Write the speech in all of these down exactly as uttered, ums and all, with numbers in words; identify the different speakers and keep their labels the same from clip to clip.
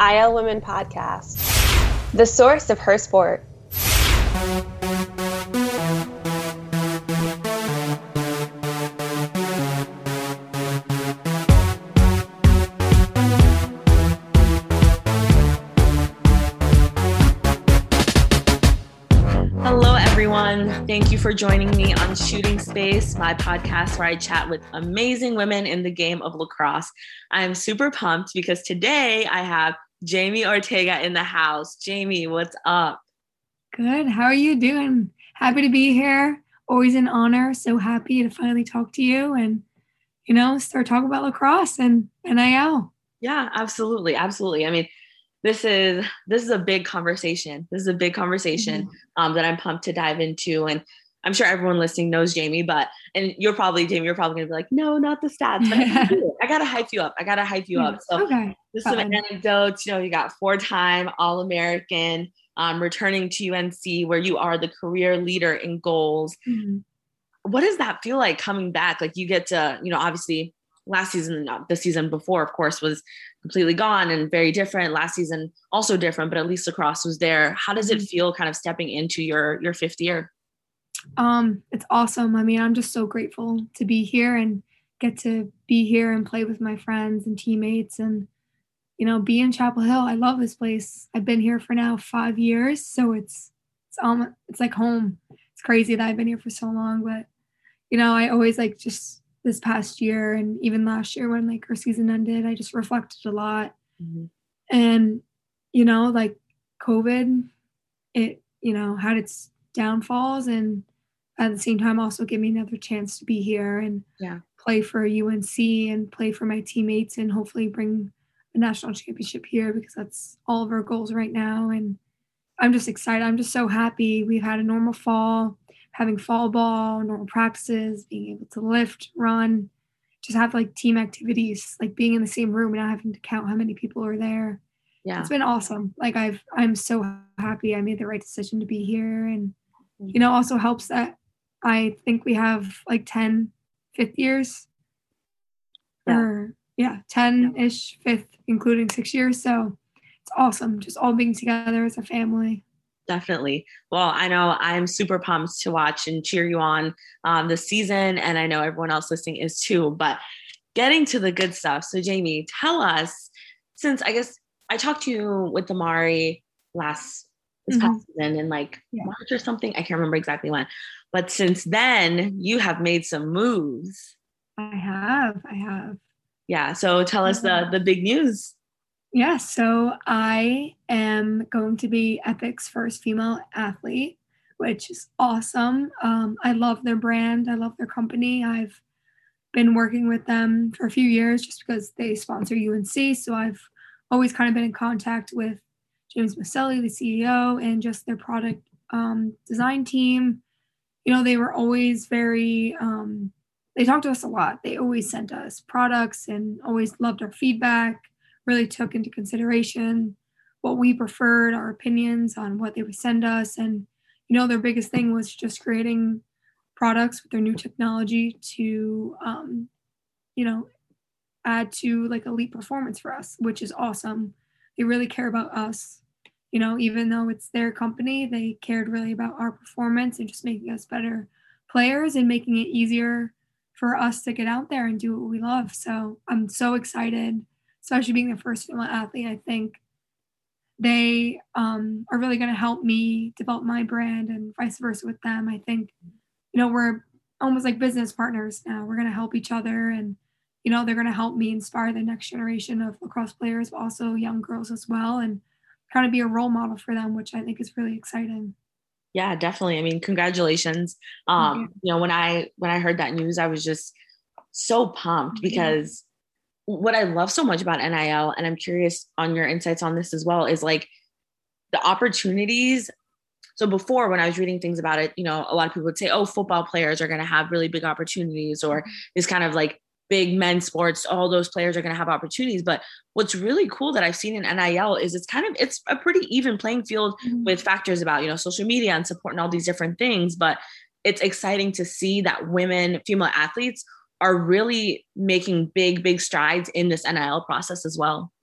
Speaker 1: I L Women Podcast, the source of her sport.
Speaker 2: Hello, everyone. Thank you for joining me on Shooting Space, my podcast where I chat with amazing women in the game of lacrosse. I'm super pumped because today I have Jamie Ortega in the house. Jamie, what's up?
Speaker 3: Good. How are you doing? Happy to be here. Always an honor. So happy to finally talk to you and, you know, start talking about lacrosse and N I L.
Speaker 2: Yeah, absolutely. Absolutely. I mean, This is this is a big conversation. This is a big conversation um, that I'm pumped to dive into. And I'm sure everyone listening knows Jamie, but, and you're probably, Jamie, you're probably going to be like, no, not the stats. But I, I got to hype you up. I got to hype you up. So
Speaker 3: okay.
Speaker 2: Just some anecdotes. You know, you got four-time All-American, um, returning to U N C where you are the career leader in goals.
Speaker 3: Mm-hmm.
Speaker 2: What does that feel like coming back? Like you get to, you know, obviously last season, the season before, of course, was completely gone and very different. Last season, also different, but at least lacrosse was there. How does it feel kind of stepping into your, your fifth year?
Speaker 3: Um, it's awesome. I mean, I'm just so grateful to be here and get to be here and play with my friends and teammates and, you know, be in Chapel Hill. I love this place. I've been here for now five years. So it's, it's almost, it's like home. It's crazy that I've been here for so long, but, you know, I always like just this past year and even last year when like our season ended, I just reflected a lot.
Speaker 2: Mm-hmm.
Speaker 3: And, you know, like COVID, it, you know, had its downfalls and at the same time also give me another chance to be here and
Speaker 2: yeah.
Speaker 3: play for U N C and play for my teammates and hopefully bring a national championship here because that's all of our goals right now. And I'm just excited. I'm just so happy. We've had a normal fall, having fall ball, normal practices, being able to lift, run, just have like team activities, like being in the same room and not having to count how many people are there.
Speaker 2: Yeah.
Speaker 3: It's been awesome. Like I've, I'm so happy I made the right decision to be here. And, you know, also helps that I think we have like ten fifth years
Speaker 2: yeah.
Speaker 3: or yeah, ten ish fifth, including six years. So it's awesome. Just all being together as a family.
Speaker 2: Definitely. Well, I know I'm super pumped to watch and cheer you on um, this season. And I know everyone else listening is too, but getting to the good stuff. So Jamie, tell us, since I guess I talked to you with Amari last this
Speaker 3: Mm-hmm.
Speaker 2: past season in like
Speaker 3: yeah.
Speaker 2: March or something. I can't remember exactly when, but since then you have made some moves.
Speaker 3: I have, I have.
Speaker 2: Yeah. So tell us the, the big news.
Speaker 3: Yeah. So I am going to be Epic's first female athlete, which is awesome. Um, I love their brand. I love their company. I've been working with them for a few years just because they sponsor U N C. So I've always kind of been in contact with James Maselli, the C E O, and just their product um, design team. You know, they were always very, um, they talked to us a lot. They always sent us products and always loved our feedback, really took into consideration what we preferred, our opinions on what they would send us. And, you know, their biggest thing was just creating products with their new technology to, um, you know, add to like elite performance for us, which is awesome. They really care about us. You know, even though it's their company, they cared really about our performance and just making us better players and making it easier for us to get out there and do what we love. So I'm so excited, especially being the first female athlete. I think they um, are really going to help me develop my brand and vice versa with them. I think, you know, we're almost like business partners now. We're going to help each other and, you know, they're going to help me inspire the next generation of lacrosse players, but also young girls as well. And kind of be a role model for them, which I think is really exciting.
Speaker 2: Yeah, definitely. I mean, congratulations. Um, you. you know, when I, when I heard that news, I was just so pumped because what I love so much about N I L, and I'm curious on your insights on this as well, is like the opportunities. So before, when I was reading things about it, you know, a lot of people would say, oh, football players are going to have really big opportunities, or this kind of like big men's sports, all those players are going to have opportunities. But what's really cool that I've seen in N I L is it's kind of, it's a pretty even playing field mm-hmm. with factors about, you know, social media and support and all these different things. But it's exciting to see that women, female athletes are really making big, big strides in this N I L process as well.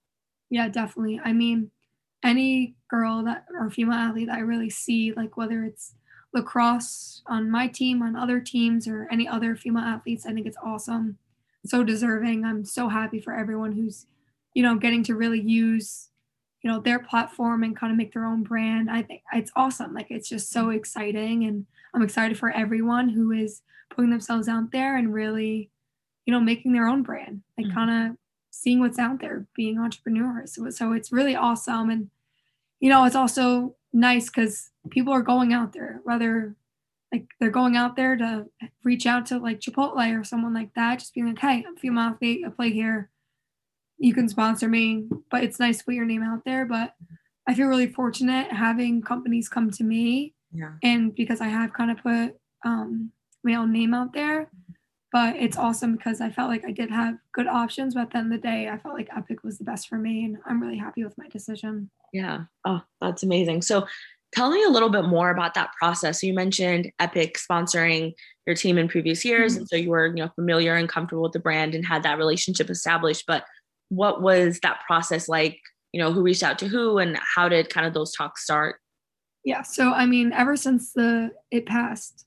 Speaker 3: Yeah, definitely. I mean, any girl that or female athlete that I really see, like whether it's lacrosse on my team, on other teams, or any other female athletes, I think it's awesome. So deserving. I'm so happy for everyone who's, you know, getting to really use, you know, their platform and kind of make their own brand. I think it's awesome. Like it's just so exciting. And I'm excited for everyone who is putting themselves out there and really, you know, making their own brand, like
Speaker 2: Mhm.
Speaker 3: kind of seeing what's out there, being entrepreneurs. So, so it's really awesome. And, you know, it's also nice because people are going out there, whether like they're going out there to reach out to like Chipotle or someone like that, just being like, hey, I'm a female athlete, I play here. You can sponsor me. But it's nice to put your name out there. But I feel really fortunate having companies come to me.
Speaker 2: Yeah.
Speaker 3: And because I have kind of put um, my own name out there, but it's awesome because I felt like I did have good options. But at the end of the day, I felt like Epic was the best for me. And I'm really happy with my decision.
Speaker 2: Yeah. Oh, that's amazing. So tell me a little bit more about that process. So you mentioned Epic sponsoring your team in previous years. Mm-hmm. And so you were, you know, familiar and comfortable with the brand and had that relationship established. But what was that process like? You know, who reached out to who and how did kind of those talks start?
Speaker 3: Yeah. So, I mean, ever since the, it passed,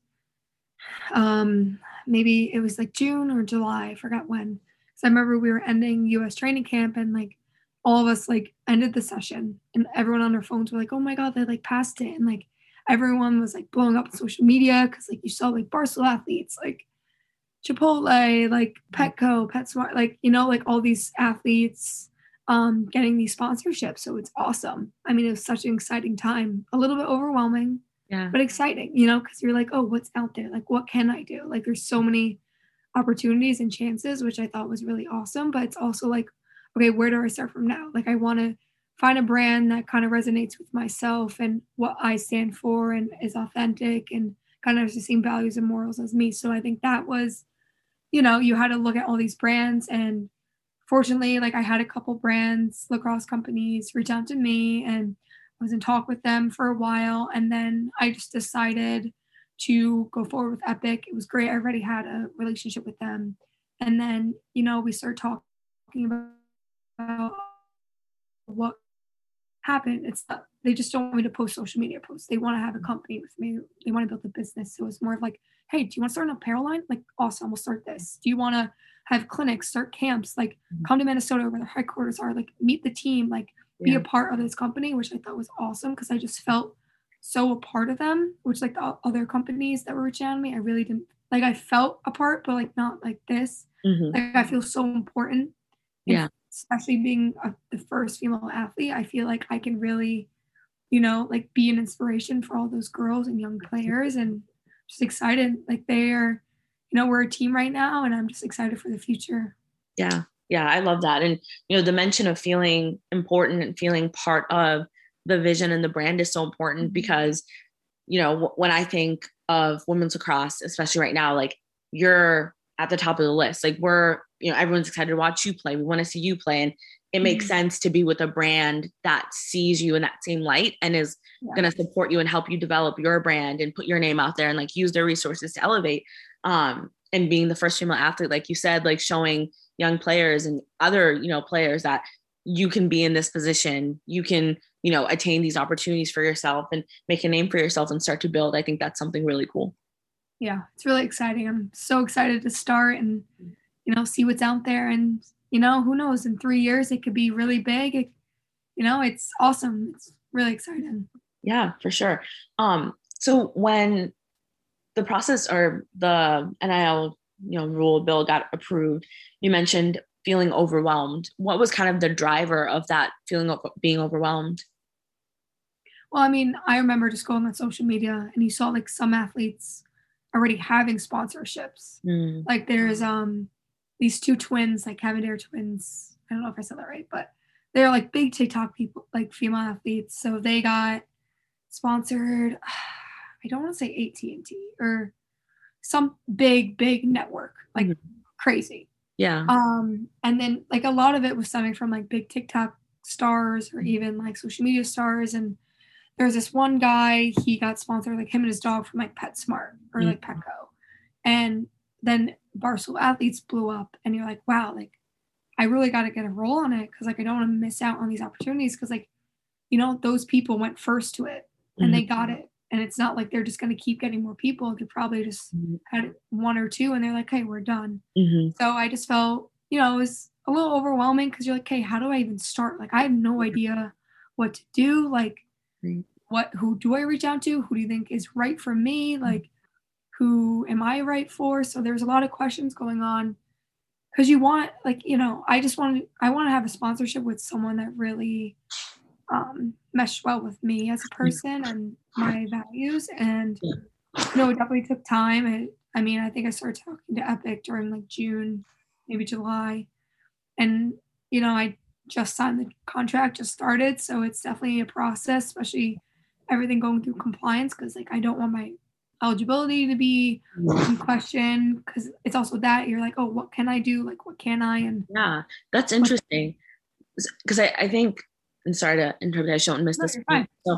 Speaker 3: um, maybe it was like June or July, I forgot when. So I remember we were ending U S training camp and like all of us like ended the session and everyone on their phones were like, oh my God, they like passed it. And like everyone was like blowing up on social media because like you saw like Barstool athletes, like Chipotle, like Petco, PetSmart, like, you know, like all these athletes um, getting these sponsorships. So it's awesome. I mean, it was such an exciting time, a little bit overwhelming,
Speaker 2: yeah,
Speaker 3: but exciting, you know, because you're like, oh, what's out there? Like, what can I do? Like, there's so many opportunities and chances, which I thought was really awesome. But it's also like, okay, where do I start from now? Like, I want to find a brand that kind of resonates with myself and what I stand for and is authentic and kind of has the same values and morals as me. So I think that was, you know, you had to look at all these brands. And fortunately, like I had a couple brands, lacrosse companies reach out to me and I was in talk with them for a while. And then I just decided to go forward with Epic. It was great. I already had a relationship with them. And then, you know, we started talking about what happened. It's not, they just don't want me to post social media posts. They want to have a company with me. They want to build a business. So it's more of like, hey, do you want to start an apparel line? Like, awesome, we'll start this. Do you want to have clinics, start camps? Like, come to Minnesota where their headquarters are. Like, meet the team. Like, be
Speaker 2: yeah.
Speaker 3: a part of this company, which I thought was awesome because I just felt so a part of them. Which like the other companies that were reaching out to me, I really didn't like. I felt a part, but like not like this.
Speaker 2: Mm-hmm.
Speaker 3: Like I feel so important.
Speaker 2: Yeah.
Speaker 3: Especially being a, the first female athlete, I feel like I can really, you know, like be an inspiration for all those girls and young players and just excited. Like they are, you know, we're a team right now and I'm just excited for the future.
Speaker 2: Yeah. Yeah. I love that. And, you know, the mention of feeling important and feeling part of the vision and the brand is so important mm-hmm. because, you know, w- when I think of women's lacrosse, especially right now, like you're at the top of the list. Like we're, you know, everyone's excited to watch you play. We want to see you play. And it makes mm-hmm. sense to be with a brand that sees you in that same light and is yeah. going to support you and help you develop your brand and put your name out there and like use their resources to elevate. Um, and being the first female athlete, like you said, like showing young players and other, you know, players that you can be in this position, you can, you know, attain these opportunities for yourself and make a name for yourself and start to build. I think that's something really cool.
Speaker 3: Yeah, it's really exciting. I'm so excited to start and, you know, see what's out there. And, you know, who knows, in three years, it could be really big. It, you know, it's awesome. It's really exciting.
Speaker 2: Yeah, for sure. Um, so when the process or the N I L, you know, rule bill got approved, you mentioned feeling overwhelmed. What was kind of the driver of that feeling of being overwhelmed?
Speaker 3: Well, I mean, I remember just going on social media and you saw like some athletes already having sponsorships. Mm. Like there's um these two twins, like Kevin Dare twins. I don't know if I said that right, but they're like big TikTok people, like female athletes. So they got sponsored. I don't want to say A T and T or some big, big network, like mm-hmm. crazy.
Speaker 2: Yeah.
Speaker 3: Um, and then like a lot of it was stemming from like big TikTok stars or even like social media stars. And there's this one guy, he got sponsored, like him and his dog from like PetSmart or mm-hmm. like Petco. And then Barstool Athletes blew up and you're like, wow, like I really got to get a roll on it because like I don't want to miss out on these opportunities because like, you know, those people went first to it and mm-hmm. they got it. And it's not like they're just going to keep getting more people. They probably just mm-hmm. had one or two and they're like, hey, we're done. Mm-hmm. So I just felt, you know, it was a little overwhelming because you're like, hey, how do I even start? Like, I have no idea what to do. Like, mm-hmm. what, who do I reach out to? Who do you think is right for me? Like, who am I right for? So there's a lot of questions going on because you want, like, you know, I just want to, I want to have a sponsorship with someone that really um, meshed well with me as a person and my values. And, you know, it definitely took time. And I mean, I think I started talking to Epic during like June, maybe July. And, you know, I just signed the contract, just started. So it's definitely a process, especially everything going through compliance. Cause like, I don't want my eligibility to be in question. Cause it's also that you're like, oh, what can I do? Like, what can I? And
Speaker 2: yeah, that's interesting. Cause I, I think, and sorry to interrupt, I don't miss
Speaker 3: no,
Speaker 2: this. So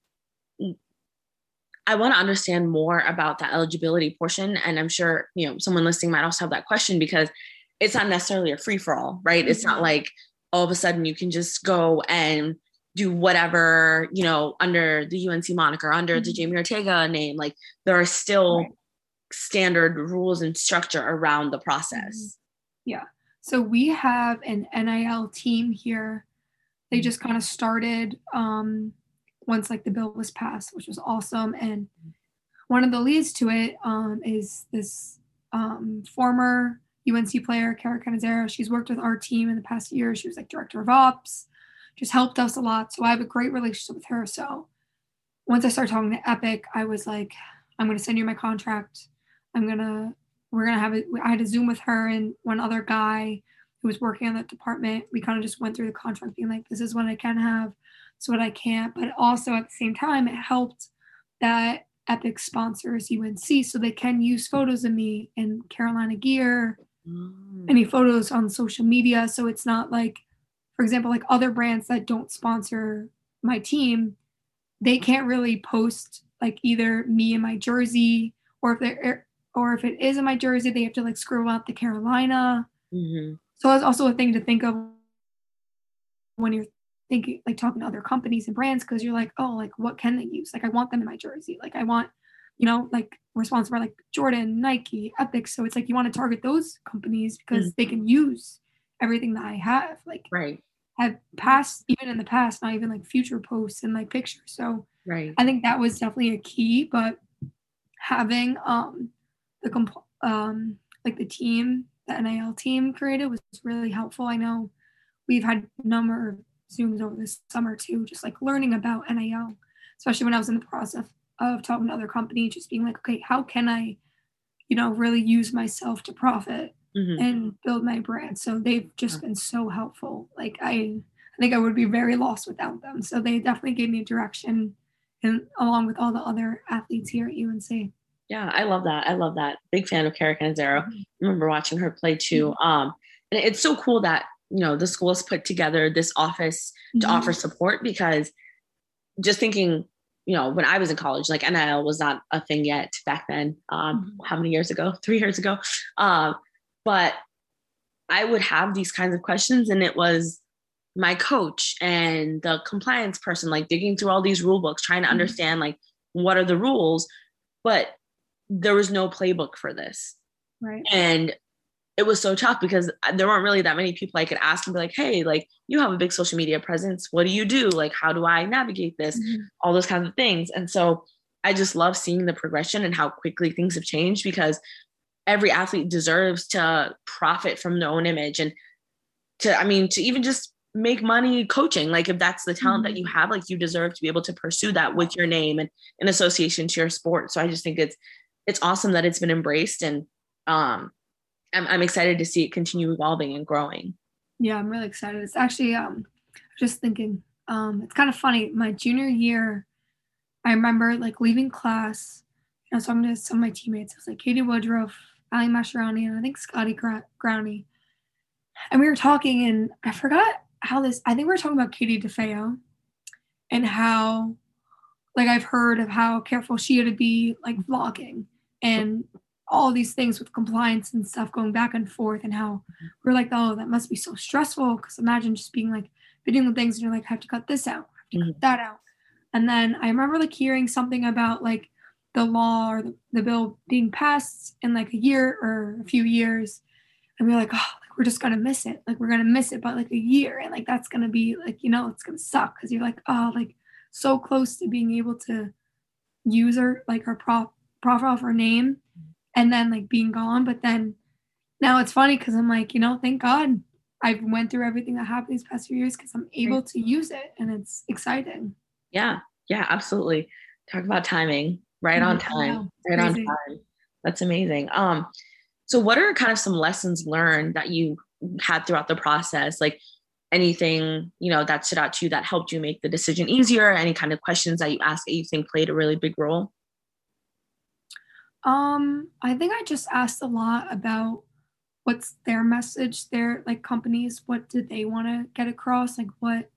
Speaker 2: I want to understand more about the eligibility portion. And I'm sure, you know, someone listening might also have that question because it's not necessarily a free for all, right? Mm-hmm. It's not like all of a sudden you can just go and do whatever, you know, under the U N C moniker, under mm-hmm. the Jamie Ortega name. Like there are still right. standard rules and structure around the process.
Speaker 3: Yeah. So we have an N I L team here. They just kind of started um, once like the bill was passed, which was awesome. And one of the leads to it um, is this um, former U N C player, Kara Canizero. She's worked with our team in the past year. She was like director of ops, just helped us a lot. So I have a great relationship with her. So once I started talking to Epic, I was like, I'm going to send you my contract. I'm going to, we're going to have it. I had a Zoom with her and one other guy who was working on that department. We kind of just went through the contract being like, this is what I can have, this is what I can't. But also at the same time, it helped that Epic sponsors U N C so they can use photos of me in Carolina gear, mm. any photos on social media. So it's not like, for example, like other brands that don't sponsor my team, they can't really post like either me in my jersey or if they're, or if it is in my jersey, they have to like scroll out the Carolina. Mm-hmm. So that's also a thing to think of when you're thinking, like talking to other companies and brands, because you're like, oh, like what can they use? Like I want them in my jersey. Like I want, you know, like we're sponsored by like Jordan, Nike, Epic. So it's like you want to target those companies because mm-hmm. they can use everything that I have. Like
Speaker 2: right.
Speaker 3: have past, even in the past, not even like future posts and like pictures. So
Speaker 2: right.
Speaker 3: I think that was definitely a key. But having um the comp- um like the team. The N I L team created was really helpful. I know we've had a number of Zooms over this summer too, just like learning about N I L, especially when I was in the process of talking to other companies, just being like, okay, how can I, you know, really use myself to profit mm-hmm. and build my brand? So they've just been so helpful. Like I, I think I would be very lost without them. So they definitely gave me a direction and along with all the other athletes here at U N C.
Speaker 2: Yeah, I love that. I love that. Big fan of Kara Canizero. Mm-hmm. I remember watching her play too. Um, and it's so cool that, you know, the school has put together this office to mm-hmm. offer support because just thinking, you know, when I was in college, like N I L was not a thing yet back then. Um, mm-hmm. How many years ago? Three years ago. Um, but I would have these kinds of questions and it was my coach and the compliance person, like digging through all these rule books, trying to mm-hmm. understand like, what are the rules? But there was no playbook for this.
Speaker 3: Right.
Speaker 2: And it was so tough because there weren't really that many people I could ask and be like, hey, like you have a big social media presence. What do you do? Like, how do I navigate this? Mm-hmm. All those kinds of things. And so I just love seeing the progression and how quickly things have changed because every athlete deserves to profit from their own image and to, I mean, to even just make money coaching. Like if that's the talent mm-hmm. that you have, like you deserve to be able to pursue that with your name and in association to your sport. So I just think it's, it's awesome that it's been embraced and um, I'm, I'm excited to see it continue evolving and growing.
Speaker 3: Yeah, I'm really excited. It's actually, um, just thinking, um, it's kind of funny. My junior year, I remember like leaving class, you know, so I'm to some of my teammates. It was like Katie Woodruff, Ali Mascherani, and I think Scotty Gra- Growney. And we were talking and I forgot how this, I think we were talking about Katie DeFeo and how, like I've heard of how careful she had to be like vlogging and all these things with compliance and stuff going back and forth, and how we're like, oh, that must be so stressful. Because imagine just being like bidding with things and you're like, I have to cut this out, I have to mm-hmm. cut that out. And then I remember like hearing something about like the law or the, the bill being passed in like a year or a few years. And we're like, oh, like, we're just going to miss it. Like, we're going to miss it by like a year. And like, that's going to be like, you know, it's going to suck. Cause you're like, oh, like so close to being able to use our, like our prof, profile for name and then like being gone. But then now it's funny. Cause I'm like, you know, thank God I've went through everything that happened these past few years. Cause I'm able to use it and it's exciting.
Speaker 2: Yeah. Yeah, absolutely. Talk about timing, right on time, right on time. That's amazing. Um, So what are kind of some lessons learned that you had throughout the process? Like anything, you know, that stood out to you that helped you make the decision easier? Any kind of questions that you asked that you think played a really big role?
Speaker 3: Um, I think I just asked a lot about what's their message, their like companies, what do they want to get across? Like what,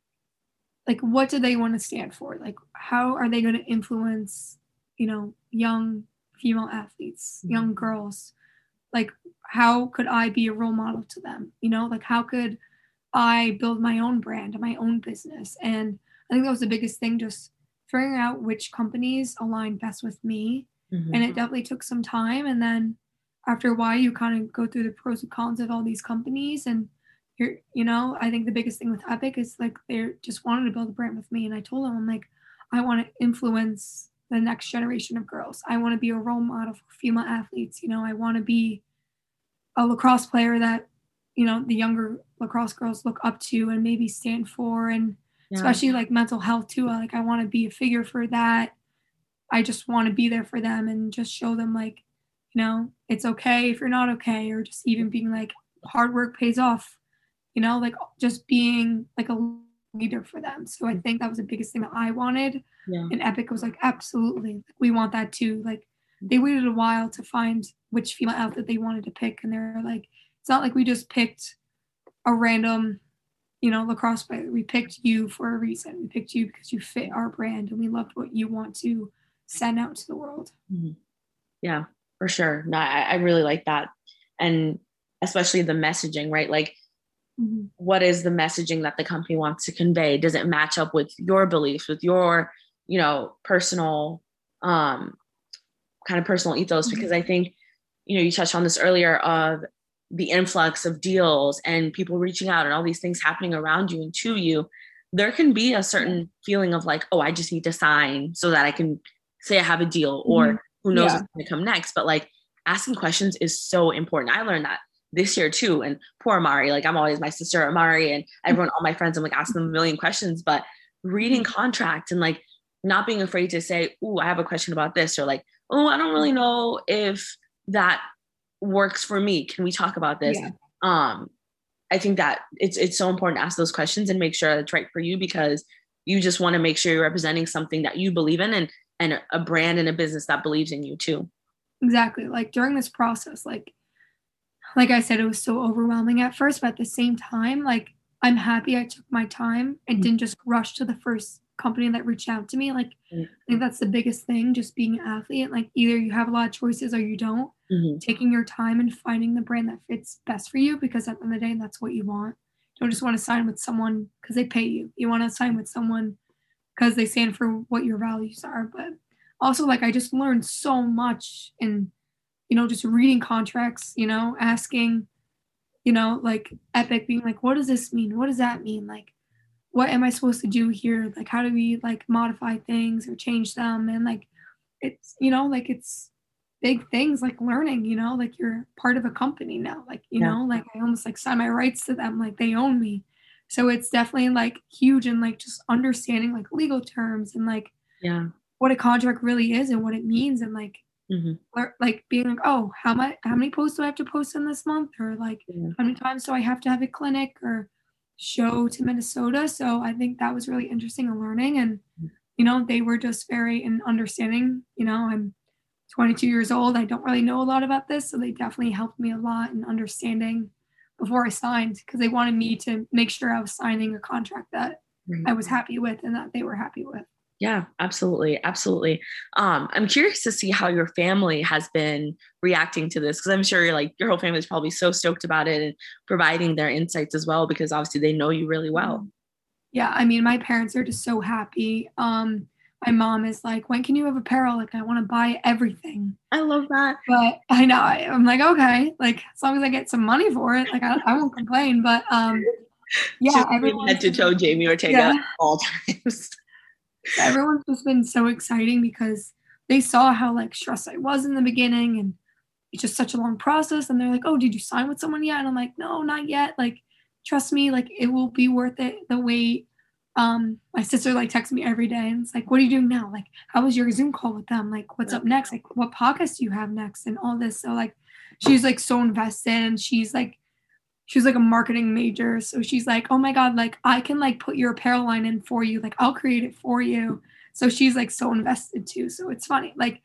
Speaker 3: like what do they want to stand for? Like how are they going to influence, you know, young female athletes, mm-hmm. young girls? Like, how could I be a role model to them? You know, like, how could I build my own brand, my own business? And I think that was the biggest thing, just figuring out which companies align best with me. Mm-hmm. And it definitely took some time. And then after a while, you kind of go through the pros and cons of all these companies. And you're, you know, I think the biggest thing with Epic is like, they just wanted to build a brand with me. And I told them, I'm like, I want to influence the next generation of girls. I want to be a role model for female athletes. You know, I want to be a lacrosse player that, you know, the younger lacrosse girls look up to and maybe stand for, and yeah. especially like mental health too. Like I want to be a figure for that. I just want to be there for them and just show them like, you know, it's okay if you're not okay, or just even being like hard work pays off, you know, like just being like a leader for them. So I think that was the biggest thing that I wanted. Yeah. And Epic was like, absolutely, we want that too. Like they waited a while to find which female outfit they wanted to pick. And they're like, it's not like we just picked a random, you know, lacrosse player. We picked you for a reason. We picked you because you fit our brand and we loved what you want to send out to the world.
Speaker 2: Mm-hmm. Yeah, for sure. No, I, I really like that. And especially the messaging, right? Like, mm-hmm. what is the messaging that the company wants to convey? Does it match up with your beliefs, with your, you know, personal, um, kind of personal ethos? Mm-hmm. Because I think, you know, you touched on this earlier of the influx of deals and people reaching out and all these things happening around you and to you. There can be a certain feeling of like, oh, I just need to sign so that I can say I have a deal, or mm-hmm. who knows yeah. what's going to come next. But like asking questions is so important. I learned that this year too. And poor Amari, like I'm always my sister Amari and everyone, all my friends, I'm like asking them a million questions, but reading contracts and like not being afraid to say, oh, I have a question about this, or like, oh, I don't really know if that works for me. Can we talk about this? Yeah. Um, I think that it's it's so important to ask those questions and make sure it's right for you, because you just want to make sure you're representing something that you believe in, and and a brand and a business that believes in you too.
Speaker 3: Exactly. Like during this process, like like I said, it was so overwhelming at first, but at the same time, like I'm happy I took my time and mm-hmm. didn't just rush to the first company that reached out to me. Like mm-hmm. I think that's the biggest thing, just being an athlete. Like either you have a lot of choices or you don't. Mm-hmm. Taking your time and finding the brand that fits best for you, because at the end of the day, that's what you want. You don't just want to sign with someone because they pay you. You want to sign with someone because they stand for what your values are. But also, like, I just learned so much in, you know, just reading contracts, you know, asking, you know, like Epic being like, what does this mean? What does that mean? Like, what am I supposed to do here? Like, how do we like modify things or change them? And like, it's, you know, like it's big things, like learning, you know, like you're part of a company now, like, you yeah. know, like I almost like sign my rights to them, like they own me. So it's definitely like huge, and like just understanding like legal terms and like
Speaker 2: yeah
Speaker 3: what a contract really is and what it means, and like mm-hmm. or, like being like, oh, how much how many posts do I have to post in this month, or like yeah. how many times do I have to have a clinic or show to Minnesota. So I think that was really interesting and learning, and you know, they were just very in understanding. You know, I'm twenty-two years old. I don't really know a lot about this, so they definitely helped me a lot in understanding before I signed, because they wanted me to make sure I was signing a contract that mm-hmm. I was happy with and that they were happy with.
Speaker 2: Yeah, absolutely. Absolutely. Um, I'm curious to see how your family has been reacting to this because I'm sure you're like your whole family is probably so stoked about it and providing their insights as well because obviously they know you really well.
Speaker 3: Yeah, I mean, my parents are just so happy. Um, my mom is like, when can you have apparel? Like, I want to buy everything.
Speaker 2: I love that.
Speaker 3: But I know I, I'm like, okay, like as long as I get some money for it, like I, I won't complain. But um,
Speaker 2: She's
Speaker 3: yeah,
Speaker 2: head
Speaker 3: everyone's
Speaker 2: to toe Jamie Ortega
Speaker 3: yeah,
Speaker 2: at all times.
Speaker 3: everyone's just been so exciting because they saw how like stressed I was in the beginning, and it's just such a long process. And they're like, oh, did you sign with someone yet? And I'm like, no, not yet. Like, trust me, like it will be worth it. The wait. Um, my sister like texts me every day and it's like, what are you doing now? Like, how was your Zoom call with them? Like, what's up next? Like, what podcast do you have next? And all this. So like, she's like so invested, and she's like, she's like a marketing major. So she's like, oh my God, like I can like put your apparel line in for you. Like, I'll create it for you. So she's like so invested too. So it's funny. Like,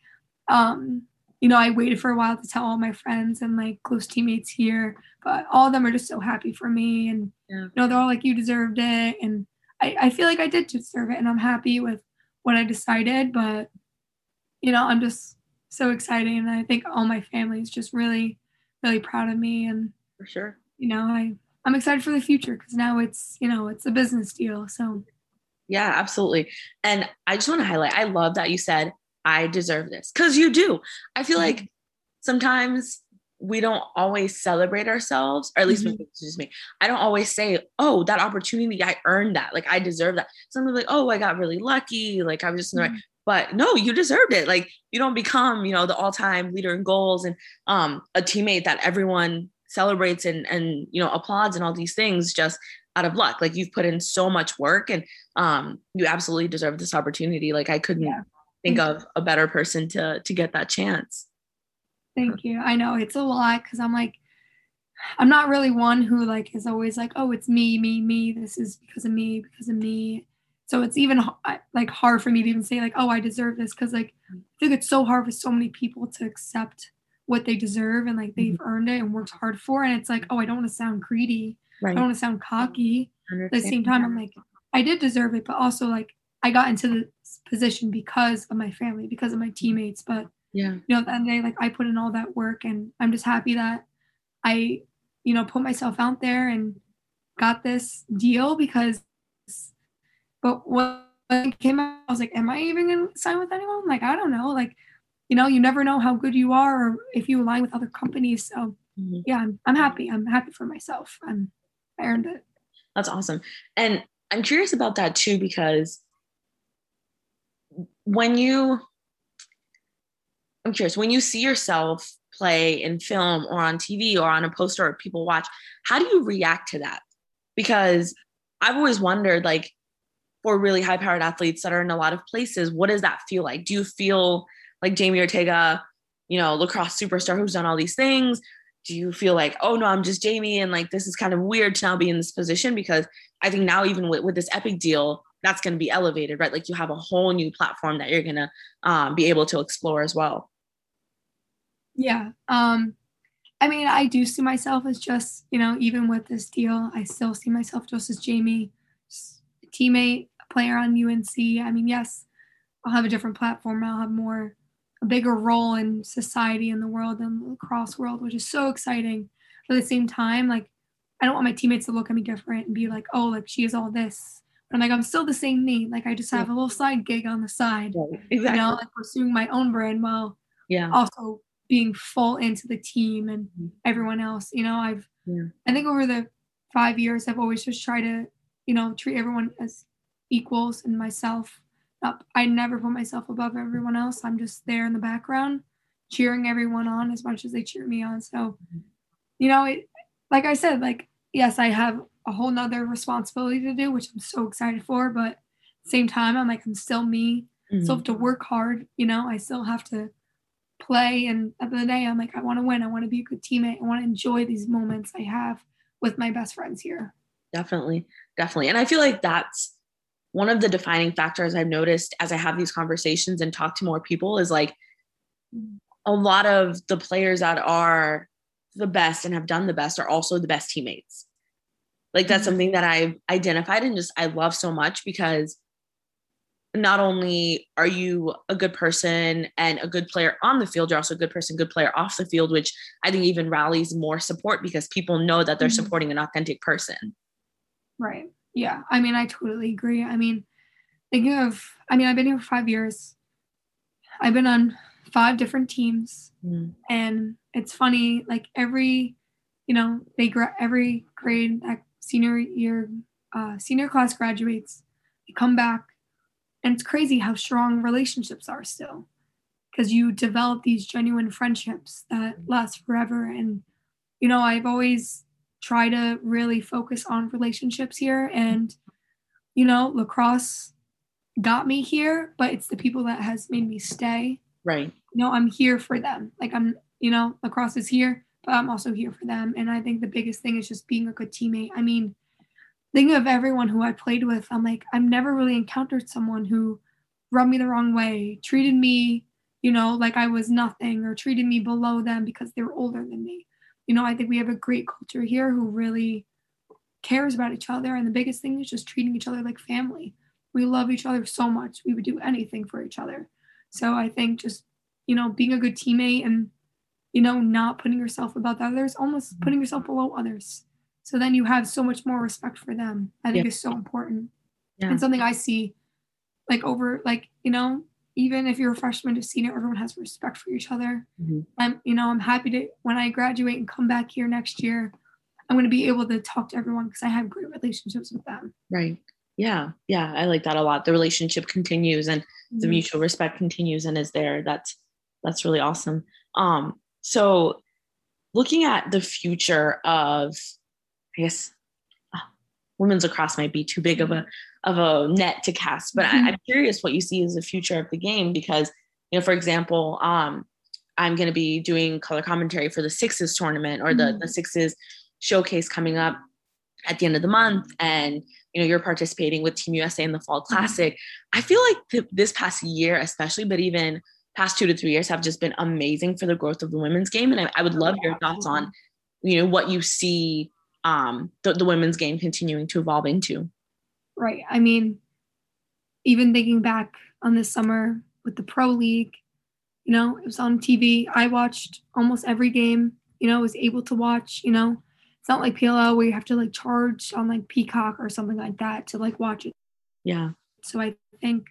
Speaker 3: um, you know, I waited for a while to tell all my friends and like close teammates here, but all of them are just so happy for me. And,
Speaker 2: Yeah.
Speaker 3: you know, they're all like, you deserved it. And I, I feel like I did deserve it, and I'm happy with what I decided. But, you know, I'm just so excited. And I think all my family is just really, really proud of me. And,
Speaker 2: For sure.
Speaker 3: you know, I, I'm excited for the future because now it's, you know, it's a business deal. So,
Speaker 2: yeah, absolutely. And I just want to highlight, I love that you said, I deserve this because you do. I feel like sometimes we don't always celebrate ourselves, or at least mm-hmm. it's just me. I don't always say, oh, that opportunity, I earned that. Like I deserve that. Something like, oh, I got really lucky. Like I was just in the right. But no, you deserved it. Like you don't become, you know, the all-time leader in goals and um, a teammate that everyone celebrates and, and, you know, applauds and all these things just out of luck. Like you've put in so much work, and um, you absolutely deserve this opportunity. Like I couldn't yeah. think Thank of you. a better person to, to get that chance.
Speaker 3: Thank you. I know it's a lot because I'm like, I'm not really one who like is always like, oh, it's me, me, me. This is because of me, because of me. So it's even like hard for me to even say like, oh, I deserve this, because like I think it's so hard for so many people to accept what they deserve and like they've mm-hmm. earned it and worked hard for. And it's like, oh, I don't want to sound greedy. Right. I don't want to sound cocky. At the same time, I'm like, I did deserve it, but also like I got into this position because of my family, because of my teammates. But yeah, you know, at the end of the day, like I put in all that work, and I'm just happy that I, you know, put myself out there and got this deal. Because, but when it came out, I was like, am I even going to sign with anyone? Like, I don't know. Like, you know, you never know how good you are or if you align with other companies. So mm-hmm. yeah, I'm, I'm happy. I'm happy for myself. I'm, I earned it.
Speaker 2: That's awesome. And I'm curious about that too, because when you, I'm curious, when you see yourself play in film or on T V or on a poster or people watch, how do you react to that? Because I've always wondered, like, for really high powered athletes that are in a lot of places, what does that feel like? Do you feel like Jamie Ortega, you know, lacrosse superstar who's done all these things? Do you feel like, oh no, I'm just Jamie, and like this is kind of weird to now be in this position? Because I think now even with, with this Epic deal, that's going to be elevated, right? Like you have a whole new platform that you're going to um, be able to explore as well.
Speaker 3: Yeah. Um, I mean, I do see myself as just, you know, even with this deal, I still see myself just as Jamie, just a teammate, a player on U N C. I mean, yes, I'll have a different platform. I'll have more, a bigger role in society and the world and the lacrosse world, which is so exciting. But at the same time, like, I don't want my teammates to look at me different and be like, oh, like she is all this. But I'm like, I'm still the same me. Like, I just have a little side gig on the side,
Speaker 2: yeah, exactly.
Speaker 3: You know, like pursuing my own brand while
Speaker 2: yeah.
Speaker 3: also being full into the team and everyone else. You know, I've, yeah. I think over the five years, I've always just tried to, you know, treat everyone as equals and myself up. I never put myself above everyone else. I'm just there in the background, cheering everyone on as much as they cheer me on. So, you know, it, like I said, like, yes, I have a whole nother responsibility to do, which I'm so excited for. But at the same time, I'm like, I'm still me. Mm-hmm. Still have to work hard. You know, I still have to play. And at the end of the day, I'm like, I want to win. I want to be a good teammate. I want to enjoy these moments I have with my best friends here.
Speaker 2: Definitely. Definitely. And I feel like that's one of the defining factors I've noticed as I have these conversations and talk to more people is like a lot of the players that are the best and have done the best are also the best teammates. Like that's mm-hmm. something that I've identified and just, I love so much, because not only are you a good person and a good player on the field, you're also a good person, good player off the field, which I think even rallies more support because people know that they're mm-hmm. supporting an authentic person.
Speaker 3: Right. Yeah. I mean, I totally agree. I mean, thinking of, I mean, I've been here for five years. I've been on five different teams. Mm. And it's funny, like every, you know, they gra- every grade, that senior year, uh, senior class graduates, they come back. And it's crazy how strong relationships are still, because you develop these genuine friendships that last forever. And, you know, I've always tried to really focus on relationships here. And, you know, lacrosse got me here, but it's the people that has made me stay.
Speaker 2: Right.
Speaker 3: You know, I'm here for them. Like I'm, you know, lacrosse is here, but I'm also here for them. And I think the biggest thing is just being a good teammate. I mean, thinking of everyone who I played with, I'm like, I've never really encountered someone who rubbed me the wrong way, treated me, you know, like I was nothing, or treated me below them because they were older than me. You know, I think we have a great culture here who really cares about each other. And the biggest thing is just treating each other like family. We love each other so much. We would do anything for each other. So I think just, you know, being a good teammate and, you know, not putting yourself above others, almost putting yourself below others. So then you have so much more respect for them. I think yeah. is so important. Yeah. And something I see like over, like, you know, even if you're a freshman to senior, everyone has respect for each other. Mm-hmm. I'm, you know, I'm happy to, when I graduate and come back here next year, I'm going to be able to talk to everyone because I have great relationships with them.
Speaker 2: Right. Yeah. Yeah. I like that a lot. The relationship continues and mm-hmm. the mutual respect continues and is there. That's, that's really awesome. Um, so looking at the future of, I guess uh, women's lacrosse might be too big of a of a net to cast, but mm-hmm. I, I'm curious what you see as the future of the game because, you know, for example, um, I'm going to be doing color commentary for the Sixes tournament or mm-hmm. the, the Sixes showcase coming up at the end of the month. And, you know, you're participating with Team U S A in the Fall Classic. Mm-hmm. I feel like th- this past year, especially, but even past two to three years have just been amazing for the growth of the women's game. And I, I would love your thoughts on, you know, what you see um, the, the women's game continuing to evolve into.
Speaker 3: Right. I mean, even thinking back on this summer with the Pro League, you know, it was on T V. I watched almost every game, you know, was able to watch, you know, it's not like P L L where you have to like charge on like Peacock or something like that to like watch it.
Speaker 2: Yeah.
Speaker 3: So I think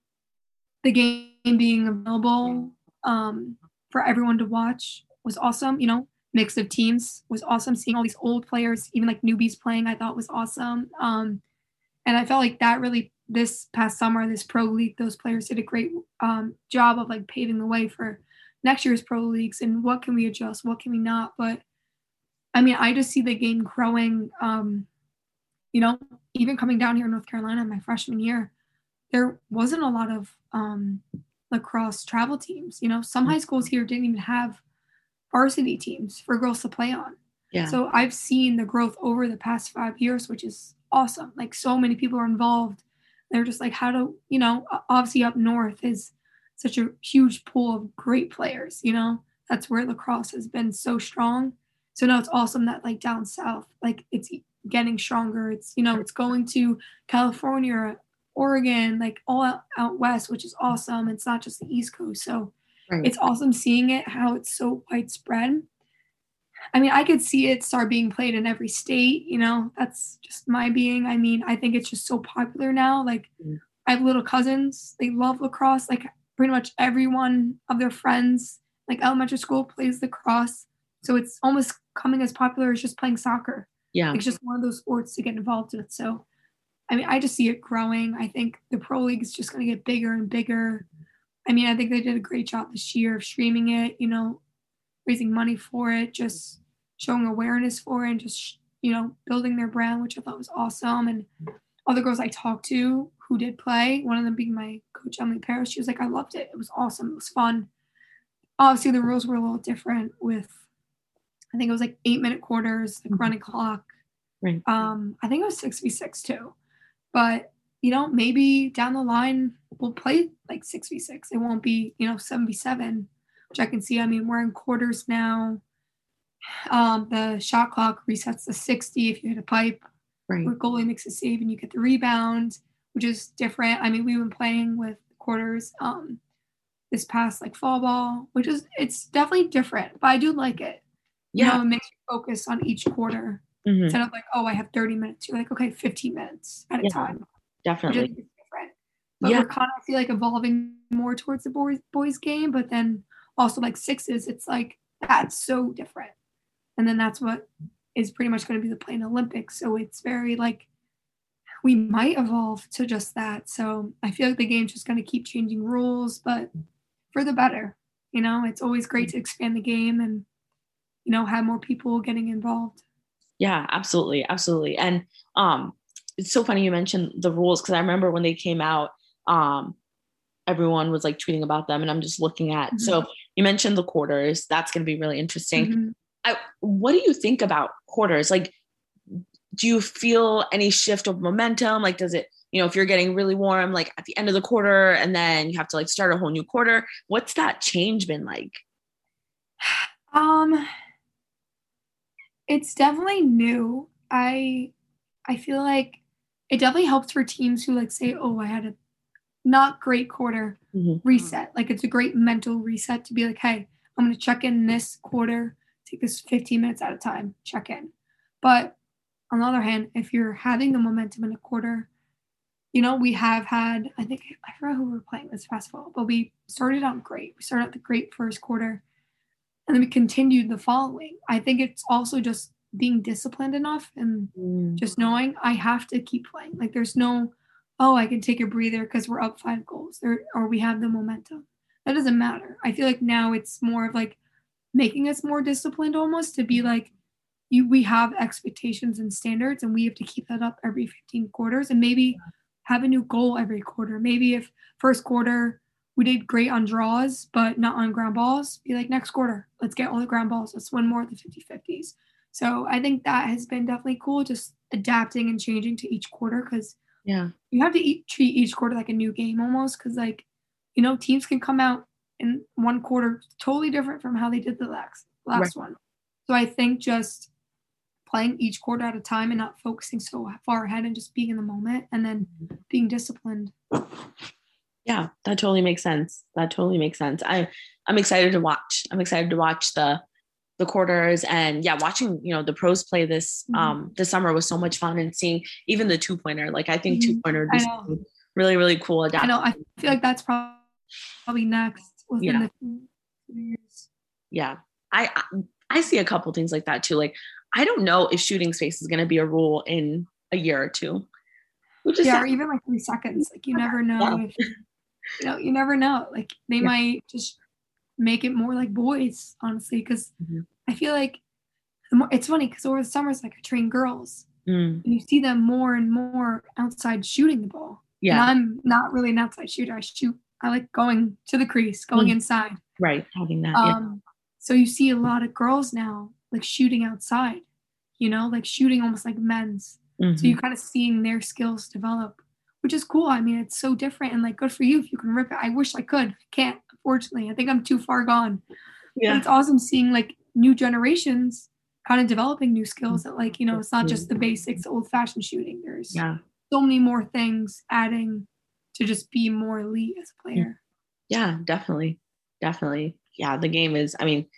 Speaker 3: the game being available um, for everyone to watch was awesome, you know. Mix of teams was awesome. Seeing all these old players, even like newbies playing, I thought was awesome. Um, and I felt like that really, this past summer, this Pro League, those players did a great um, job of like paving the way for next year's Pro Leagues and what can we adjust, what can we not. But I mean, I just see the game growing, um, you know, even coming down here in North Carolina my freshman year, there wasn't a lot of um, lacrosse travel teams. You know, some high schools here didn't even have varsity teams for girls to play on.
Speaker 2: Yeah.
Speaker 3: So I've seen the growth over the past five years, which is awesome. Like so many people are involved. They're just like, how to, you know, obviously up north is such a huge pool of great players, you know, that's where lacrosse has been so strong. So now it's awesome that like down south, like it's getting stronger. It's, you know, it's going to California, Oregon, like all out, out west, which is awesome. It's not just the East Coast. So right. It's awesome seeing it, how it's so widespread. I mean, I could see it start being played in every state, you know, that's just my being. I mean, I think it's just so popular now. Like mm. I have little cousins, they love lacrosse. Like pretty much everyone of their friends, like elementary school plays lacrosse. So it's almost coming as popular as just playing soccer.
Speaker 2: Yeah.
Speaker 3: It's just one of those sports to get involved with. So, I mean, I just see it growing. I think the Pro League is just going to get bigger and bigger. I mean, I think they did a great job this year of streaming it, you know, raising money for it, just showing awareness for it, and just, you know, building their brand, which I thought was awesome. And all the girls I talked to who did play, one of them being my coach, Emily Paris, she was like, I loved it. It was awesome. It was fun. Obviously, the rules were a little different with, I think it was like eight minute quarters, like running clock.
Speaker 2: Right.
Speaker 3: Um, I think it was six v six too. But, you know, maybe down the line we'll play like six v six. It won't be, you know, seven v seven, which I can see. I mean, we're in quarters now. Um, the shot clock resets to sixty if you hit a pipe.
Speaker 2: Right.
Speaker 3: Where goalie makes a save and you get the rebound. which is different. I mean, we've been playing with quarters um, this past like fall ball, which is, it's definitely different, but I do like it. You
Speaker 2: Yeah.
Speaker 3: know, it makes you focus on each quarter
Speaker 2: Mm-hmm.
Speaker 3: instead of like, oh, I have thirty minutes. You're like, okay, fifteen minutes at a
Speaker 2: Yeah,
Speaker 3: time.
Speaker 2: definitely.
Speaker 3: Which is different. But
Speaker 2: Yeah.
Speaker 3: we're kind of, I feel like, evolving more towards the boys boys game, but then also like sixes, it's like that's so different. And then that's what is pretty much going to be the playing Olympics. So it's very like we might evolve to just that. So I feel like the game's just going to keep changing rules, but for the better. You know, it's always great to expand the game and, you know, have more people getting involved.
Speaker 2: Yeah, absolutely. Absolutely. And um, it's so funny you mentioned the rules because I remember when they came out, um, everyone was like tweeting about them and I'm just looking at, mm-hmm. so you mentioned the quarters. That's going to be really interesting. Mm-hmm. I, what do you think about quarters? Like, do you feel any shift of momentum? Like, does it, you know, if you're getting really warm, like at the end of the quarter and then you have to like start a whole new quarter, what's that change been like?
Speaker 3: Um, it's definitely new. I, I feel like it definitely helps for teams who like say, oh, I had a not great quarter mm-hmm. reset. Like it's a great mental reset to be like, hey, I'm going to check in this quarter, take this fifteen minutes at a time, check in. But on the other hand, if you're having the momentum in a quarter, you know, we have had, I think, I forgot who we were playing this past fall, but we started out great. We started out the great first quarter and then we continued the following. I think it's also just being disciplined enough and mm. just knowing I have to keep playing. Like there's no, oh, I can take a breather because we're up five goals or, or we have the momentum. That doesn't matter. I feel like now it's more of like making us more disciplined almost to be like, you, we have expectations and standards and we have to keep that up every fifteen quarters and maybe have a new goal every quarter. Maybe if first quarter we did great on draws, but not on ground balls, be like next quarter, let's get all the ground balls. Let's win more of the fifty-fifties. So I think that has been definitely cool, just adapting and changing to each quarter because
Speaker 2: yeah,
Speaker 3: you have to eat, treat each quarter like a new game almost because, like, you know, teams can come out in one quarter totally different from how they did the last, last right. one. So I think just playing each quarter at a time and not focusing so far ahead and just being in the moment and then being disciplined.
Speaker 2: Yeah, that totally makes sense. That totally makes sense. I, I'm excited to watch. I'm excited to watch the the quarters and yeah, watching, you know, the pros play this mm-hmm. um this summer was so much fun and seeing even the two pointer. Like I think mm-hmm. two pointer would be really, really cool.
Speaker 3: Adapting. I know. I feel like that's probably next within
Speaker 2: yeah.
Speaker 3: the years.
Speaker 2: Yeah. I, I I see a couple things like that too. Like I don't know if shooting space is going to be a rule in a year or two.
Speaker 3: Which is yeah, sad. Or even like three seconds. Like you never know yeah. if you know, you never know. Like they yeah. might just make it more like boys, honestly, because mm-hmm. I feel like the more, it's funny because over the summers, like I train girls, mm. and you see them more and more outside shooting the ball. Yeah, and I'm not really an outside shooter. I shoot. I like going to the crease, going mm. inside.
Speaker 2: Right, having that.
Speaker 3: Um,
Speaker 2: yeah.
Speaker 3: So you see a lot of girls now like shooting outside. You know, like shooting almost like men's. Mm-hmm. So you're kind of seeing their skills develop, which is cool. I mean, it's so different and like good for you if you can rip it. I wish I could. I can't, unfortunately. I think I'm too far gone. Yeah. But it's awesome seeing like new generations kind of developing new skills that like, you know, it's not just the basics, old fashioned shooting. There's
Speaker 2: yeah.
Speaker 3: so many more things adding to just be more elite as a player.
Speaker 2: Yeah, definitely. Definitely. Yeah. The game is, I mean,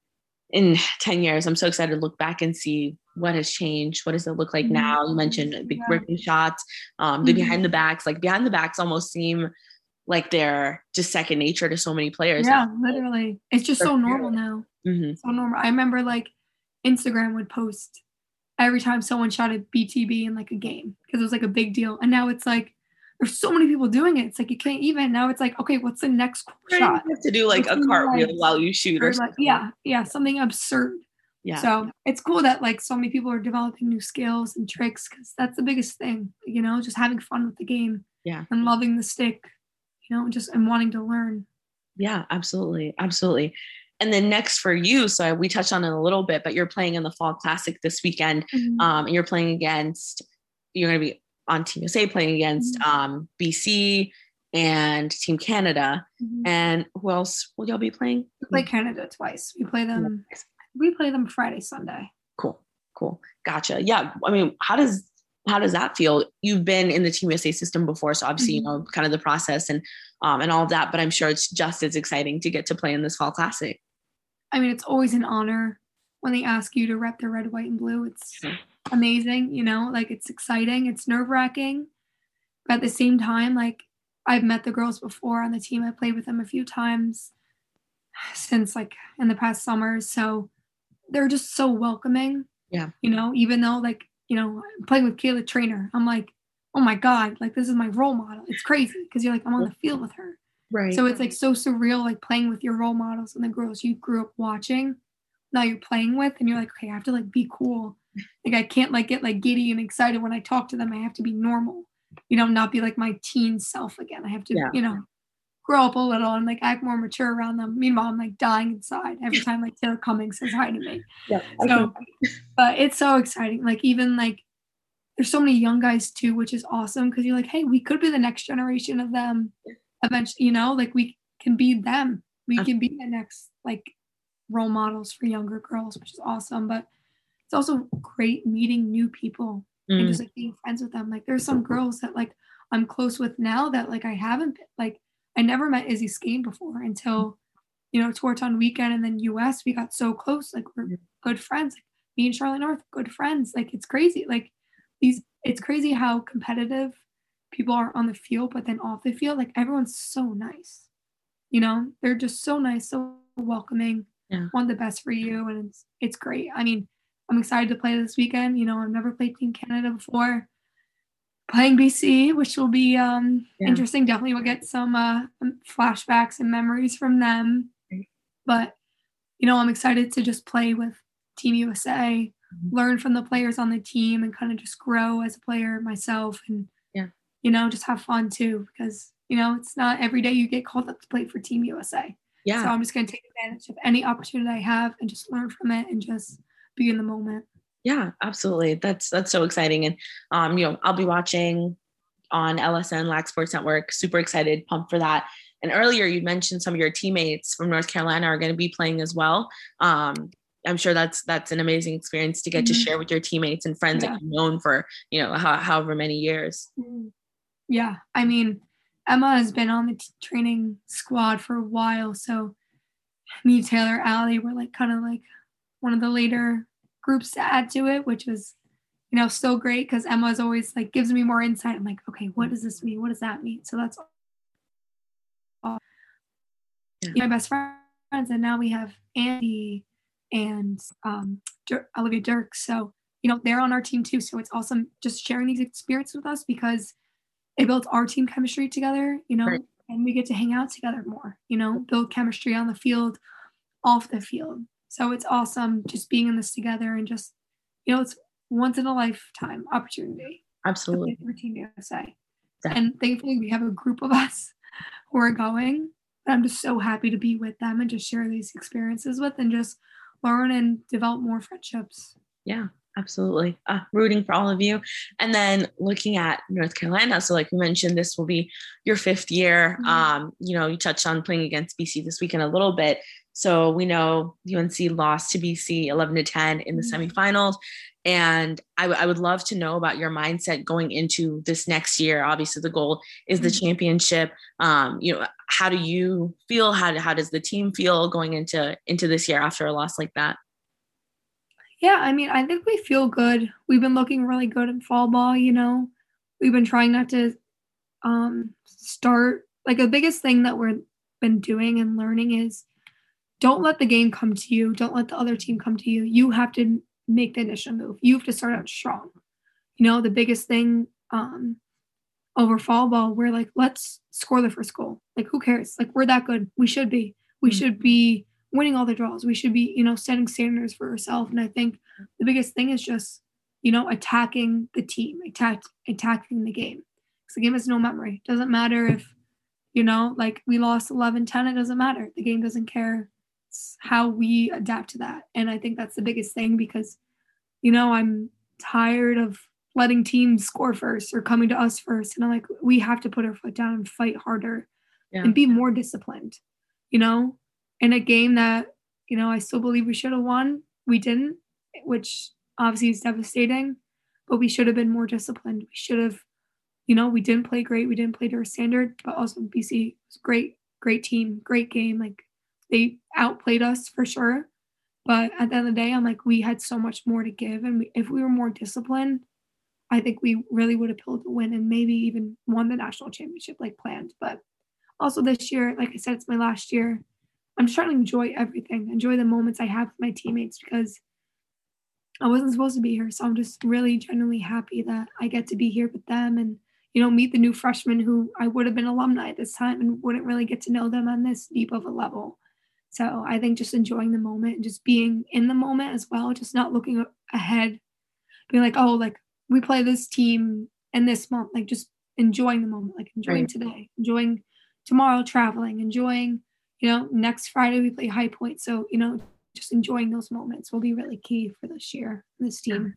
Speaker 2: in ten years, I'm so excited to look back and see what has changed. What does it look like mm-hmm. now? You mentioned big yeah. ripping shots, um, the mm-hmm. behind the backs, like behind the backs almost seem like they're just second nature to so many players.
Speaker 3: Yeah,
Speaker 2: now.
Speaker 3: Literally. It's just so normal now.
Speaker 2: Mm-hmm.
Speaker 3: So normal. I remember like Instagram would post every time someone shot a B T B in like a game because it was like a big deal. And now it's like, there's so many people doing it. It's like, you can't even, now it's like, okay, what's the next cool
Speaker 2: right.
Speaker 3: shot?
Speaker 2: You have to do like what's a cartwheel like, while you shoot or, or something.
Speaker 3: Like, yeah, yeah, something absurd.
Speaker 2: Yeah.
Speaker 3: So it's cool that like so many people are developing new skills and tricks because that's the biggest thing, you know, just having fun with the game.
Speaker 2: Yeah.
Speaker 3: And loving the stick, you know, just and wanting to learn.
Speaker 2: Yeah, absolutely. Absolutely. And then next for you, so we touched on it a little bit, but you're playing in the Fall Classic this weekend. Mm-hmm. Um, and you're playing against, you're going to be on Team U S A playing against mm-hmm. um, B C and Team Canada. Mm-hmm. And who else will y'all be playing?
Speaker 3: We play Canada twice. We play them. We play them Friday, Sunday.
Speaker 2: Cool. Cool. Gotcha. Yeah. I mean, how does how does that feel? You've been in the Team U S A system before, so obviously, mm-hmm. you know, kind of the process and, um, and all of that, but I'm sure it's just as exciting to get to play in this fall classic.
Speaker 3: I mean, it's always an honor when they ask you to rep the red, white, and blue. It's amazing, you know, like it's exciting. It's nerve wracking. But at the same time, like I've met the girls before on the team. I played with them a few times since like in the past summers. So they're just so welcoming.
Speaker 2: Yeah.
Speaker 3: You know, even though like, you know, I'm playing with Kayla Trainer, I'm like, oh my God, like this is my role model. It's crazy because you're like, I'm on the field with her.
Speaker 2: Right.
Speaker 3: So it's like so surreal, like playing with your role models and the girls you grew up watching. Now you're playing with, and you're like, okay, I have to like be cool. Like I can't like get like giddy and excited when I talk to them. I have to be normal, you know, not be like my teen self again. I have to, yeah. you know, grow up a little and like act more mature around them. Meanwhile, I'm like dying inside every time like Taylor Cummings says hi to me.
Speaker 2: Yeah.
Speaker 3: So, but it's so exciting. Like even like there's so many young guys too, which is awesome because you're like, hey, we could be the next generation of them. Eventually, you know, like we can be them. We can be the next like role models for younger girls, which is awesome. But it's also great meeting new people mm. and just like being friends with them. Like there's some girls that like I'm close with now that like I haven't been, like I never met Izzy Skane before until, you know, Tewaaraton weekend and then U S. We got so close. Like we're good friends. Like me and Charlotte North, good friends. Like it's crazy. Like these, it's crazy how competitive people are on the field, but then off the field, like everyone's so nice. You know, they're just so nice, so welcoming,
Speaker 2: yeah.
Speaker 3: want the best for you. And it's, it's great. I mean, I'm excited to play this weekend. You know, I've never played Team Canada before. Playing B C, which will be um, yeah. interesting. Definitely will get some uh, flashbacks and memories from them. Right. But, you know, I'm excited to just play with Team U S A, mm-hmm. learn from the players on the team and kind of just grow as a player myself and,
Speaker 2: yeah.
Speaker 3: you know, just have fun too because, you know, it's not every day you get called up to play for Team U S A.
Speaker 2: Yeah.
Speaker 3: So I'm just going to take advantage of any opportunity I have and just learn from it and just be in the moment.
Speaker 2: Yeah, absolutely. That's, that's so exciting. And, um, you know, I'll be watching on L S N, Lac Sports Network, super excited, pumped for that. And earlier you mentioned some of your teammates from North Carolina are going to be playing as well. Um, I'm sure that's, that's an amazing experience to get mm-hmm. to share with your teammates and friends yeah. that you've known for, you know, how, however many years.
Speaker 3: Yeah. I mean, Emma has been on the t- training squad for a while. So me, Taylor, Allie, were like kind of like one of the later groups to add to it, which was, you know, so great because Emma's always like gives me more insight. I'm like, okay, what does this mean? What does that mean? So that's all. Yeah. You know, my best friends, and now we have Andy and um, Dur- Olivia Dirk. So, you know, they're on our team too. So it's awesome just sharing these experiences with us because it built our team chemistry together, you know, right. and we get to hang out together more, you know, build chemistry on the field, off the field. So it's awesome just being in this together and just, you know, it's once in a lifetime opportunity.
Speaker 2: Absolutely.
Speaker 3: For Team U S A. And thankfully we have a group of us who are going. And I'm just so happy to be with them and just share these experiences with and just learn and develop more friendships.
Speaker 2: Yeah, absolutely. Uh, rooting for all of you. And then looking at North Carolina. So like we mentioned, this will be your fifth year. Mm-hmm. Um, you know, you touched on playing against B C this weekend a little bit. So we know U N C lost to B C eleven to ten in the mm-hmm. semifinals. And I, w- I would love to know about your mindset going into this next year. Obviously the goal is the mm-hmm. championship. Um, you know, how do you feel? How, how does the team feel going into, into this year after a loss like that?
Speaker 3: Yeah, I mean, I think we feel good. We've been looking really good in fall ball, you know. We've been trying not to um, start. Like the biggest thing that we've been doing and learning is don't let the game come to you. Don't let the other team come to you. You have to make the initial move. You have to start out strong. You know, the biggest thing um, over fall ball, we're like, let's score the first goal. Like, who cares? Like, we're that good. We should be. We mm-hmm. should be winning all the draws. We should be, you know, setting standards for ourselves. And I think the biggest thing is just, you know, attacking the team, attack, attacking the game. Because the game has no memory. It doesn't matter if, you know, like we lost eleven ten, it doesn't matter. The game doesn't care. It's how we adapt to that. And I think that's the biggest thing because, you know, I'm tired of letting teams score first or coming to us first. And I'm like, we have to put our foot down and fight harder yeah. and be more disciplined, you know? In a game that, you know, I still believe we should have won. We didn't, which obviously is devastating. but we should have been more disciplined. We should have, you know, we didn't play great. We didn't play to our standard, but also B C was great, great team, great game. Like they outplayed us for sure. But at the end of the day, I'm like, we had so much more to give. And we, if we were more disciplined, I think we really would have pulled the win and maybe even won the national championship like planned. But also this year, like I said, it's my last year. I'm just trying to enjoy everything, enjoy the moments I have with my teammates because I wasn't supposed to be here. So I'm just really genuinely happy that I get to be here with them and, you know, meet the new freshmen who I would have been alumni at this time and wouldn't really get to know them on this deep of a level. So I think just enjoying the moment and just being in the moment as well, just not looking ahead, being like, oh, like we play this team in this month, like just enjoying the moment, like enjoying right. today, enjoying tomorrow traveling, enjoying, you know, next Friday we play High Point. So, you know, just enjoying those moments will be really key for this year, this team.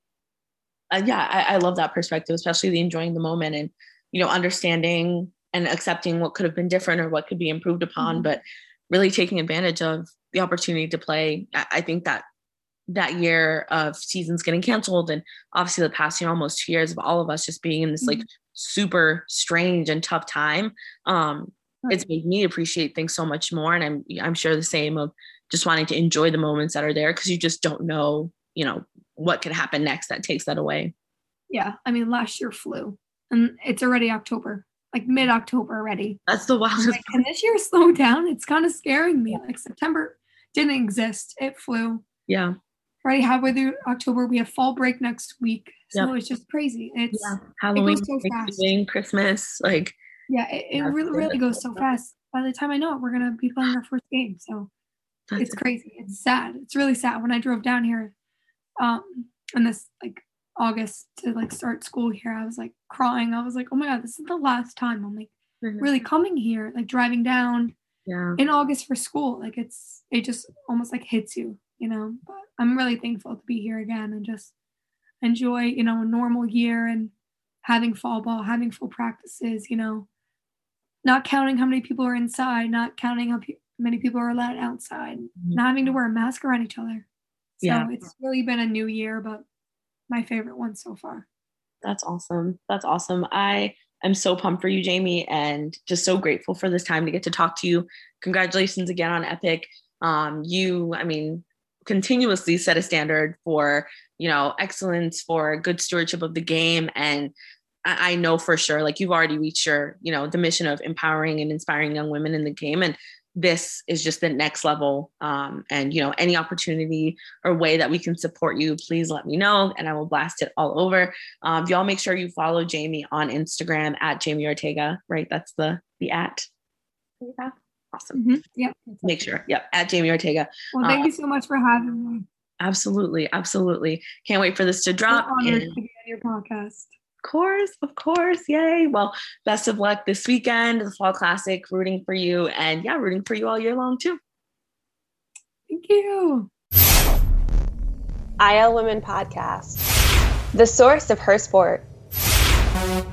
Speaker 2: Uh, yeah, I, I love that perspective, especially the enjoying the moment and, you know, understanding and accepting what could have been different or what could be improved upon, mm-hmm. but really taking advantage of the opportunity to play. I, I think that that year of seasons getting canceled and obviously the past, you know, almost two years of all of us just being in this mm-hmm. like super strange and tough time. Um, right. It's made me appreciate things so much more. And I'm, I'm sure the same of just wanting to enjoy the moments that are there because you just don't know, you know, what could happen next that takes that away.
Speaker 3: Yeah. I mean, last year flew and it's already October, like mid-October already.
Speaker 2: That's the wildest.
Speaker 3: Like, can this year slow down? It's kind of scaring me. Like September didn't exist. It flew.
Speaker 2: Yeah.
Speaker 3: Already halfway through October. We have fall break next week. So yep. it's just crazy. It's
Speaker 2: yeah. Halloween,
Speaker 3: it goes so fast.
Speaker 2: Christmas. Like,
Speaker 3: yeah, it, it really, really goes so fast. By the time I know it, we're going to be playing our first game. So That's it's it. crazy. It's sad. It's really sad. When I drove down here um, in this like August to like start school here, I was like crying. I was like, oh my God, this is the last time I'm like mm-hmm. really coming here, like driving down
Speaker 2: yeah.
Speaker 3: in August for school. Like it's, it just almost like hits you, you know, but I'm really thankful to be here again and just enjoy, you know, a normal year and having fall ball, having full practices, you know, not counting how many people are inside, not counting how pe- many people are allowed outside, mm-hmm. not having to wear a mask around each other. So yeah. it's really been a new year, but my favorite one so far.
Speaker 2: That's awesome. That's awesome. I am so pumped for you, Jamie, and just so grateful for this time to get to talk to you. Congratulations again on Epic. Um, you, I mean, continuously set a standard for, you know, excellence, for good stewardship of the game. And I, I know for sure, like you've already reached your, you know, the mission of empowering and inspiring young women in the game. And this is just the next level. Um, and, you know, any opportunity or way that we can support you, please let me know and I will blast it all over. Um, y'all make sure you follow Jamie on Instagram at Jamie Ortega, right? That's the, the at. Yeah. Awesome.
Speaker 3: Mm-hmm. Yeah.
Speaker 2: Make sure. Yep. At Jamie Ortega.
Speaker 3: Well, thank um, you so much for having me.
Speaker 2: Absolutely. Absolutely. Can't wait for this to drop.
Speaker 3: I'm honored to be on your podcast.
Speaker 2: Of course, of course. Yay. Well, best of luck this weekend, the Fall Classic, rooting for you. And yeah, rooting for you all year long too.
Speaker 3: Thank you.
Speaker 1: I L Women Podcast, the source of her sport.